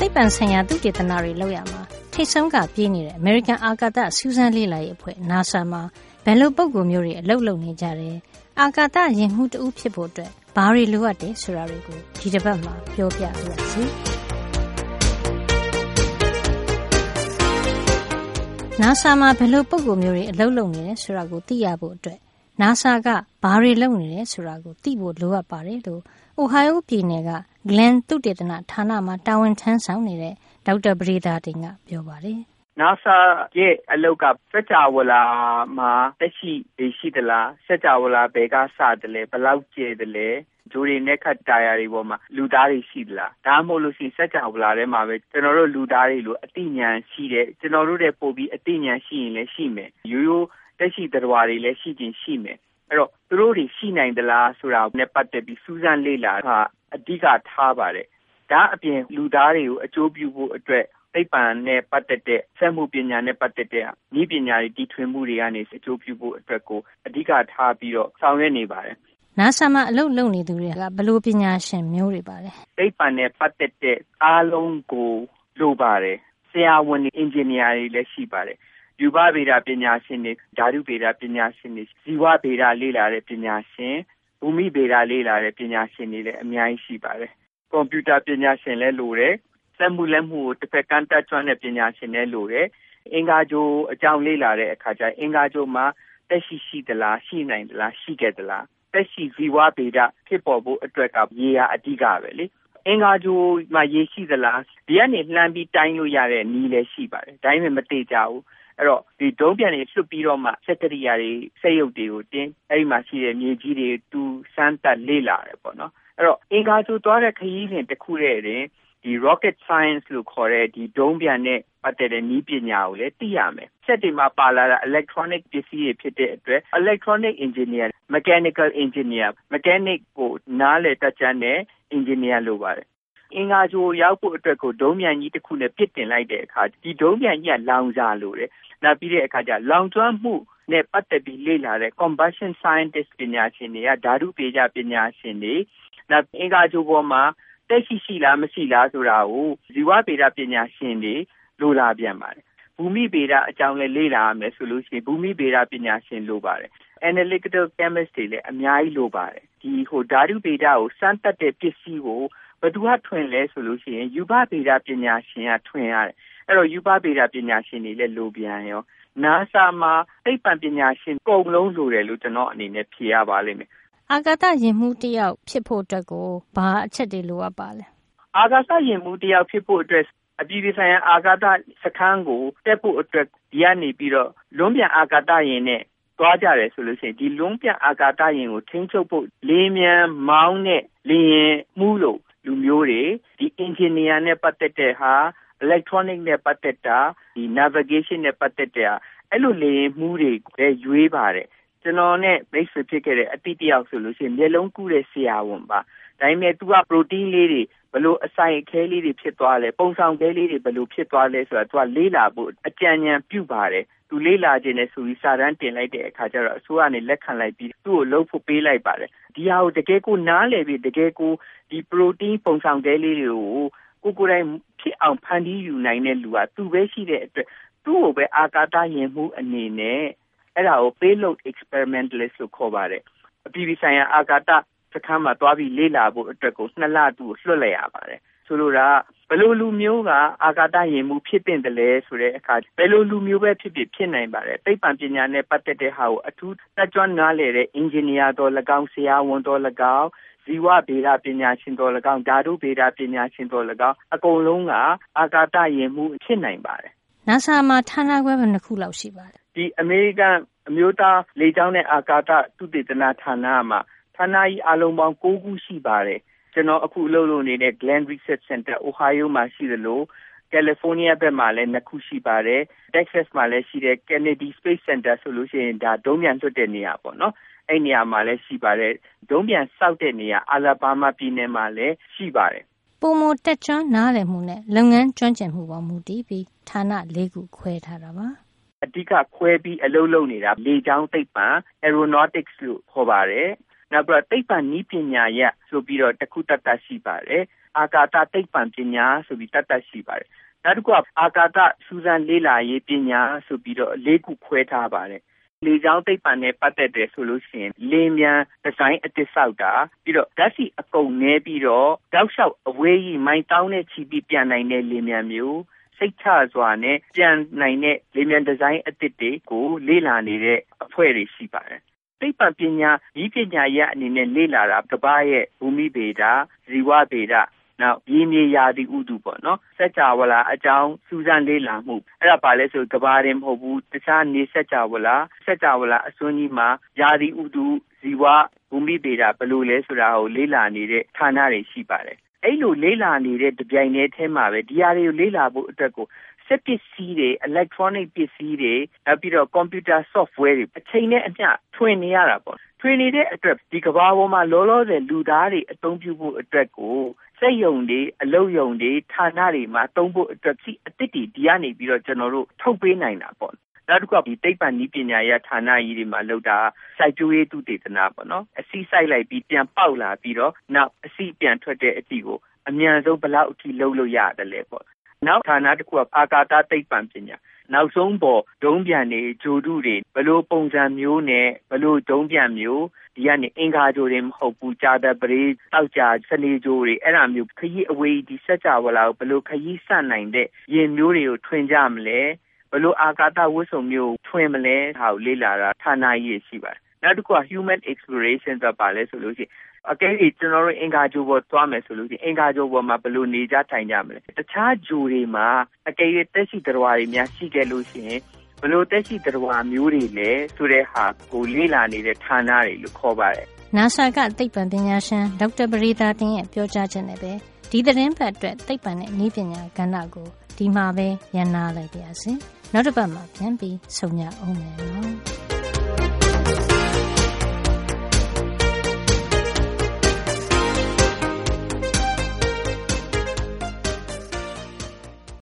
ပံဆိုင်ရာသုတေသနတွေလုပ်ရမှာထိတ်ဆုံးကပြေးနေတဲ့ American အာကာသစူးစမ်းလေ့လာရေးအဖွဲ့ NASA မှာဘယ်လိုပုံကူမျိုးတွေအလုပ်လုပ်နေကြတယ်။အာကာသယာဉ်မှူးတဦးဖြစ်ဖို့အတွက်ဘာတွေလိုအပ်တယ်ဆိုတာတွေကိုဒီတစ်ပတ်မှာပြောပြပါရစေ။ NASA မှာဘယ်လိုပုံကူမျိုးတွေအလုပ်လုပ်နေတယ်ဆိုတာကိုသိရဖို့အတွက် NASA ကဘာတွေလုပ်နေတယ်ဆိုတာကိုသိဖို့လိုအပ်ပါတယ်လို့ Ohio ပြည်နယ်က Glenn သုတေသနဌာနမှာတာဝန်ထမ်းဆောင်နေတဲ့ဒေါက်တာပဒေသာတင်ကပြောပါတယ်။ NASA ရဲ့အလုပ်ကစัจ java လာမှာတက်ရှိသလားစัจ java လာဘယ်ကစတယ်လဲဘယ်လောက်ကျယ်တယ်လဲဂျိုးတွေနဲ့ခတ်တာယာတွေပေါ်မှာလူသားတွေရှိသလားဒါမှမဟုတ်လို့ရှိရင်စัจ java လာထဲမှာပဲကျွန်တော်တို့လူသားတွေလိုအသိဉာဏ်ရှိတဲ့ကျွန်တော်တို့တွေပို့ပြီးအသိဉာဏ်ရှိရင်လည်းရှိမယ်ရိုးရိုးတက်ရှိတရားတွေလည်းရှိခြင်းရှိမယ်အဲ့တော့သူတို့တွေရှိနိုင်သလားဆိုတာနဲ့ပတ်သက်ပြီးစူးစမ်းလေ့လာတာအဓိကထားပါတယ်ဒါအပြင်လူသားတွေကိုအကျိုးပြုဖို့အတွက်သိပ္ပံနဲ့ပတ်သက်တဲ့စက်မှုပညာနဲ့ပတ်သက်တဲ့နည်းပညာတွေတည်ထွင်မှုတွေကနေအကျိုးပြုဖို့အတွက်ကိုအဓိကထားပြီးတော့ဆောင်ရွက်နေပါတယ်။ NASA မှာအလုပ်လုပ်နေသူတွေကဘယ်လိုပညာရှင်မျိုးတွေပါလဲသိပ္ပံနဲ့ပတ်သက်တဲ့အားလုံးကိုလိုပါတယ်ဆရာဝန်တွေအင်ဂျင်နီယာတွေလည်းရှိပါတယ်ယူဘဗေဒပညာရှင်တွေဓာတုဗေဒပညာရှင်တွေဇီဝဗေဒလေ့လာတဲ့ပညာရှင်ဘူမိဗေဒလေ့လာတဲ့ပညာရှင်တွေလည်းအများကြီးရှိပါတယ်ကွန်ပျူတာပညာရှင်လည်းလိုတယ်စက်မှုလက်မှုကိုတစ်ဖက်ကမ်းတက်ကျွမ်းတဲ့ပညာရှင်လည်းလိုတယ်အင်္ဂါဂြိုဟ်အကြောင်းလေ့လာတဲ့အခါကျအင်္ဂါဂြိုဟ်မှာတက်ရှိသလားရှိနိုင်သလားရှိခဲ့သလားတက်ရှိဇီဝဗေဒဖြစ်ပေါ်ဖို့အတွက်ကရေဟာအဓိကပဲလေအင်္ဂါဂြိုဟ်မှာရေရှိသလားဒီကနေလှမ်းပြီးတိုင်းလို့ရတဲ့နည်းလည်းရှိပါတယ်ဒါပေမဲ့မသိကြဘူးအဲ့တော့ဒီဒုံးပြန်တွေလွှတ်ပြီးတော့မှစက်ကရိယာတွေစက်ရုပ်တွေကိုတင်းအဲ့ဒီမှာရှိတဲ့မြေကြီးတွေတူစမ်းသပ်လေ့လာတယ်ပေါ့နော်အဲ့တော့အင်္ဂါဂြိုဟ်သွားတဲ့ခရီးစဉ်တစ်ခုတည်းတင်ဒီ rocket science လို့ခေါ်တဲ့ဒီဒုံးပြန်နဲ့ပတ်သက်တဲ့နည်းပညာကိုလည်းသိရမယ်စက်တွေမှာပါလာတဲ့ electronic ပစ္စည်းတွေဖြစ်တဲ့အတွက် electronic engineer mechanical engineer mechanic ကိုနားလည်တတ်ကြတဲ့ engineer လိုပါတယ်အင်္ဂါဂြိုဟ်ရောက်ဖို့အတွက်ကိုဒုံးပြန်ကြီးတစ်ခုနဲ့ပစ်တင်လိုက်တဲ့အခါဒီဒုံးပြန်ကြီးကလောင်စာလိုတယ်နောက်ပြီးတဲ့အခါကျလောင်ကျွမ်းမှုနဲ့ပတ်သက်ပြီးလေ့လာတဲ့ combustion scientist ပညာရှင်တွေကဓာတုဗေဒပညာရှင်တွေနောက်အင်္ဂါဂြိုဟ်ပေါ်မှာတက်ရှိလားမရှိလားဆိုတာကိုဇီဝဗေဒပညာရှင်တွေလိုလာပြန်ပါတယ်ဘူမိဗေဒအကြောင်းလည်းလေ့လာရမယ်ဆိုလို့ရှိရင်ဘူမိဗေဒပညာရှင်လိုပါတယ် analytical chemist တွေလည်းအများကြီးလိုပါတယ်ဒီဓာတုဗေဒကိုစမ်းသပ်တဲ့ပစ္စည်းကိုဘယ်သူကထွင်လဲဆိုလို့ရှိရင်ယူဘဗေဒပညာရှင်ကထွင်ရတယ်အဲ့တော့ယူဘဗေဒပညာရှင်တွေလည်းလိုပြန်ရော NASA မှာသိပ္ပံပညာရှင်အကုန်လုံးလိုတယ်လို့ကျွန်တော်အနေနဲ့ဖြေရပါလိမ့်မယ်အာကာသယာဉ်မှူးတယောက်ဖြစ်ဖို့အတွက်ကိုဘာအချက်တွေလိုအပ်ပါလဲအာကာသယာဉ်မှူးတယောက်ဖြစ်ဖို့အတွက်အပြည်ပြည်ဆိုင်ရာအာကာသစခန်းကိုတက်ဖို့အတွက်ဒီကနေပြီးတော့လွန်းပြန်အာကာသယာဉ်နဲ့သွားကြတယ်ဆိုလို့ရှိရင်ဒီလွန်းပြန်အာကာသယာဉ်ကိုထိန်းချုပ်ဖို့လေမြန်မောင်းတဲ့လေယာဉ်မှူးလို့လူမျိုးတွေဒီ engineer နဲ့ပတ်သက်တဲ့ဟာ electronic နဲ့ပတ်သက်တာဒီ navigation နဲ့ပတ်သက်တဲ့အဲ့လိုလေယာဉ်မှူးတွေပဲရွေးပါတယ်ကျွန်တော်နဲ့မိတ်ဆွေဖြစ်ခဲ့တဲ့အတိတယောက်ဆိုလို့ရှိရင်မျက်လုံးကူးတဲ့ဆရာဝန်ပါဒါပေမဲ့သူက protein လေးတွေဘယ်လိုအဆိုင်အခဲလေးတွေဖြစ်သွားလဲပုံဆောင်ခဲလေးတွေဘယ်လိုဖြစ်သွားလဲဆိုတာသူကလေးလာဖို့အကြံဉာဏ်ပြုပါတယ်သူလေးလာခြင်းနဲ့ဆိုပြီးစာတန်းတင်လိုက်တဲ့အခါကျတော့အစိုးရကနေလက်ခံလိုက်ပြီးသူ့ကိုလှုပ်ဖို့ပေးလိုက်ပါတယ်ဒီဟာကိုတကယ်ကိုနားလည်ပြီးတကယ်ကိုဒီ protein ပုံဆောင်ခဲလေးတွေကိုကိုယ်တိုင်ဖြစ်အောင်ဖန်တီးယူနိုင်တဲ့လူကသူပဲရှိတဲ့အတွက်သူ့ကိုပဲအာကာသယာဉ်မှူးအနေနဲ့အဲ့ဒါကို payload experimentalist လို့ခေါ်ပါတယ်အပြည်ပြည်ဆိုင်ရာအာကာသစခန်းမှာသွားပြီးလေ့လာဖို့အတွက်ကို2လသူ့ကိုလွှတ်လိုက်ရပါတယ်ဆိုလိုတာဘယ်လိုလူမျိုးကအာကာသယာဉ်မှူးဖြစ်တင်တယ်လဲဆိုတဲ့အခါဘယ်လိုလူမျိုးပဲဖြစ်နိုင်ပါတယ်သိပ္ပံပညာနဲ့ပတ်သက်တဲ့ဟာကိုအထူးတက်ကြွနားလည်တဲ့ engineer တော်၎င်းဆရာဝန်တော်၎င်းဇီဝဗေဒပညာရှင်တော်၎င်းဓာတုဗေဒပညာရှင်တော်၎င်းအကုန်လုံးကအာကာသယာဉ်မှူးဖြစ်နိုင်ပါတယ် NASA မှာဌာနခွဲဘယ်နှခုလောက်ရှိပါလဲဒီအမေရိကန်အမျိုးသားလေကြောင်းနဲ့အာကာသသုတေသနဌာနမှာဌာနကြီးအလုံးပေါင်း9ခုရှိပါတယ်ကျွန်တော်အခုအလုပ်လုပ်နေတဲ့ Glenn Research Center Ohio မှာရှိသလို California ဘက်မှာလည်း2ခုရှိပါတယ် Texas မှာလည်းရှိတယ် Kennedy Space Center ဆိုလို့ရှိရင်ဒါဒုံးပြန်လွှတ်တဲ့နေရာပေါ့နော်အဲ့နေရာမှာလည်းရှိပါတယ်ဒုံးပြန်စောက်တဲ့နေရာ Alabama ပြည်နယ်မှာလည်းရှိပါတယ်ပုံမတက်ကျွမ်းနားလည်မှုနဲ့လုပ်ငန်းကျွမ်းကျင်မှုပေါ်မူတည်ပြီးဌာန၄ခုခွဲထားတာပါအဓိကခွဲပြီးအလုပ်လုပ်နေတာလေကြောင်းသိပ္ပံ aeronautics လို့ခေါ်ပါတယ်နောက်ပြီးသိပ္ပံနည်းပညာရပ်ဆိုပြီးတော့တစ်ခုတတ်ရှိပါတယ်အာကာသသိပ္ပံပညာဆိုပြီးတတ်ရှိပါတယ်နောက်တစ်ခုကအာကာသစူးစမ်းလေ့လာရေးပညာဆိုပြီးတော့၄ခုခွဲထားပါတယ်လေကြောင်းသိပ္ပံနဲ့ပတ်သက်တယ်ဆိုလို့ရှိရင်လေမြန်ဒီဇိုင်းအသစ်ဆောက်တာပြီးတော့ဓာတ်ဆီအကုန်နည်းပြီးတော့တောက်လျှောက်အဝေးကြီးမိုင်တောင်းနဲ့ချီပြီးပြန်နိုင်တဲ့လေမြန်မျိုးစိတ်ချစွာနဲ့ပြန်နိုင်တဲ့လေမြန်ဒီဇိုင်းအသစ်တွေကိုလေ့လာနေတဲ့အဖွဲ့တွေရှိပါတယ်သိပ္ပံပညာဤပညာရဲ့အနေနဲ့လေ့လာတာကမ္ဘာရဲ့ဘူမိဗေဒဇီဝဗေဒနောက်ရင်းမြေရာသီဥတုပေါ့နော်စัจ java လာအကြောင်းစူးစမ်းလေ့လာမှုအဲ့ဒါပါလဲဆိုကဘာတင်မဟုတ်ဘူးတခြားနေစัจ java လာစัจ java လာအစွန်းကြီးမှာရာသီဥတုဇီဝဘူမိဗေဒဘယ်လိုလဲဆိုတာကိုလေ့လာနေတဲ့ဌာနတွေရှိပါတယ်အဲ့လိုလေ့လာနေတဲ့တပြိုင်တည်းထဲမှာပဲဒီဟာတွေကိုလေ့လာဖို့အတွက်ကိုစက်ပစ္စည်းတွေ electronic ပစ္စည်းတွေနောက်ပြီးတော့ computer software တွေအချိန်နဲ့အမျှထွင်နေရတာပေါ့ထွင်နေတဲ့အတွက်ဒီကဘာပေါ်မှာလောလောဆယ်လူသားတွေအသုံးပြုဖို့အတွက်ကိုစက်ရုံတွေအလုပ်ရုံတွေဌာနတွေမှာသုံးဖို့အတွက်စီအသစ်တွေဒီကနေပြီးတော့ကျွန်တော်တို့ထုတ်ပေးနိုင်တာပေါ့နောက်တစ်ခုကဒီသိပ္ပံနည်းပညာရဲ့ဌာနကြီးတွေမှာလုပ်တာစိုက်ပျိုးရေးသုတေသနပေါ့နော်အစီစိုက်လိုက်ပြီးပြန်ပေါက်လာပြီးတော့နောက်အစီပြန်ထွက်တဲ့အသည့်ကိုအမြန်ဆုံးဘယ်လောက်အထိလုပ်လို့ရတယ်လဲပေါ့နောက်ဌာနတစ်ခုကအာကာသသိပ္ပံပညာနောက်ဆုံးပေါ်ဒုံးပြန်တွေဂျိုတုတွေဘယ်လိုပုံစံမျိုးနဲ့ဘယ်လိုဒုံးပြန်မျိုးဒီကနေအင်္ဂါဂျိုတွေမဟုတ်ဘူးကြာတဲ့ပရိတောက်ကြာစနေဂျိုတွေအဲ့ဒါမျိုးခရီးအဝေးဒီစัจ java လာကိုဘယ်လိုခရီးဆက်နိုင်တဲ့ယင်မျိုးတွေကိုထွင်ကြမလဲဘယ်လိုအာကာသဝတ်စုံမျိုးထွင်မလဲဟာကိုလေ့လာတာဌာနကြီးရှိပါတယ်နောက်တစ်ခုက human exploration ဆိုတာပါလဲဆိုလို့ရှိရင်အကယ်၍ကျွန်တော်တို့အင်္ဂါဂျိုပေါ်သွားမယ်ဆိုလို့ရှိရင်အင်္ဂါဂျိုပေါ်မှာဘယ်လိုနေကြထိုင်ကြမလဲတခြားဂျိုတွေမှာအကယ်၍တက်ရှိတရားတွေများရှိခဲ့လို့ရှိရင်ဘယ်လိုတက်ရှိတရားမျိုးတွေလဲဆိုတဲ့ဟာကိုလေ့လာနေတဲ့ဌာနတွေလို့ခေါ်ပါတယ် NASA ကသိပ္ပံပညာရှင်ဒေါက်တာပရိသာတင်ရဲ့ပြောကြားချက်နဲ့ပဲဒီသတင်းပတ်အတွက်သိပ္ပံနဲ့နည်းပညာကဏ္ဍကိုဒီမှာပဲရန်နာလိုက်ပါရစေနောက်တစ်ပတ်မှာပြန်ပြီးဆုံညအောင်မယ်